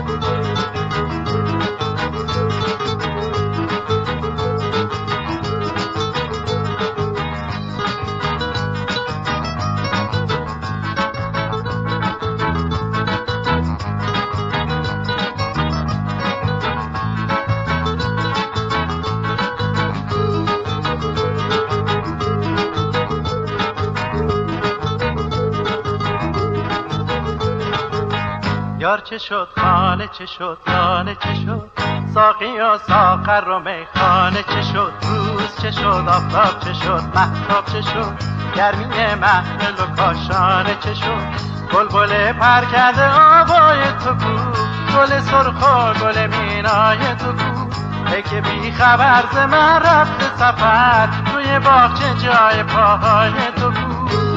یار چه شد خانه چه شد دانه چه شد ساقی و ساغر و میخانه چه شد روز چه شد آفتاب چه شد مهتاب چه شد گرمی محفل و کاشانه چه شد بلبل پر کرده آوای تو کو گل سرخ و گل مینای تو کو ای که بی خبر ز من رفته سفر توی باغچه جای پاهای تو کو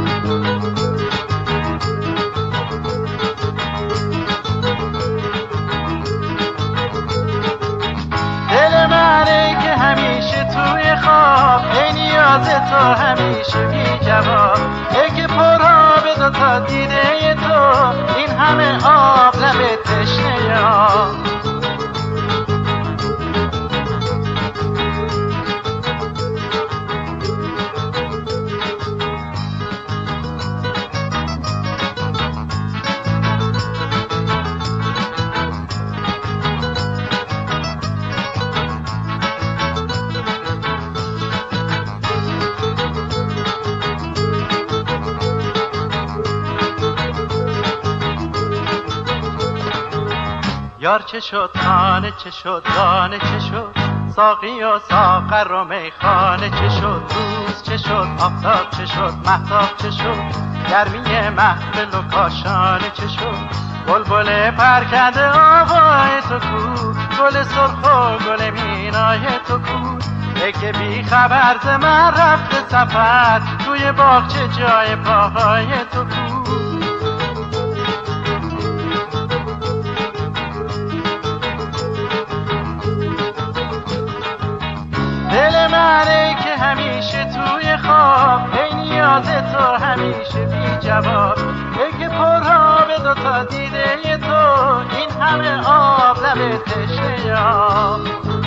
همیشه توی خواب ای نیاز تو همیشه بی جواب ای که پرآب دو تا دیده تو این همه آب لب تشنه آب یار چه شد خانه چه شد دانه چه شد ساقی و ساغر و میخانه چه شد روز چه شد آفتاب چه شد مهتاب چه شد گرمی محفل و کاشانه چه شد بلبل پر کرده آوای تو کو گل سرخ و گل مینای تو کو ای که بی خبر ز من رفته سفر توی باغچه جای پاهای تو کو دل منه که همیشه توی خواب ای نیاز تو همیشه بی جواب ای که پرآب دو تا دیده تو این همه آب لب تشنه آب